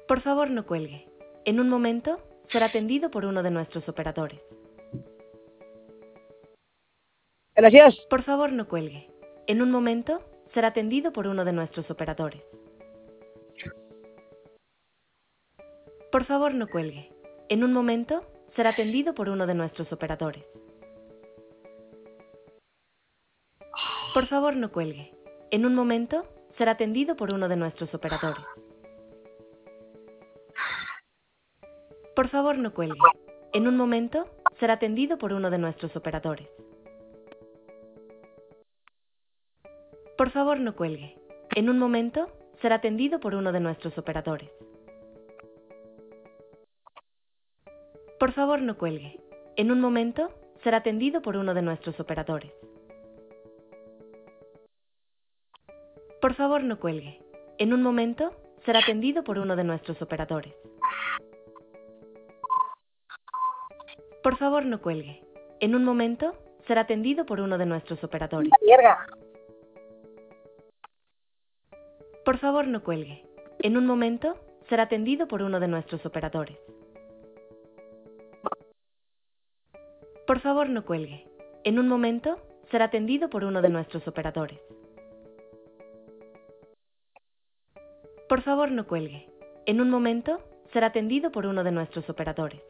Por favor, no cuelgue. En un momento, será atendido por uno de nuestros operadores. Gracias. Por favor, no cuelgue. En un momento, será atendido por uno de nuestros operadores. Por favor, no cuelgue. En un momento, será atendido por uno de nuestros operadores. Por favor, no cuelgue. En un momento, será atendido por uno de nuestros operadores. Por favor, no cuelgue. En un momento, será atendido por uno de nuestros operadores. Por favor, no cuelgue. En un momento, será atendido por uno de nuestros operadores. Por favor, no cuelgue. En un momento, será atendido por uno de nuestros operadores. Por favor, no cuelgue. En un momento, será atendido por uno de nuestros operadores. Por favor, no cuelgue. En un momento, será atendido por uno de nuestros operadores. Mierda. Por favor, no cuelgue. En un momento, será atendido por uno de nuestros operadores. Por favor, no cuelgue. En un momento, será atendido por uno de nuestros operadores. Por favor, no cuelgue. En un momento, será atendido por uno de nuestros operadores.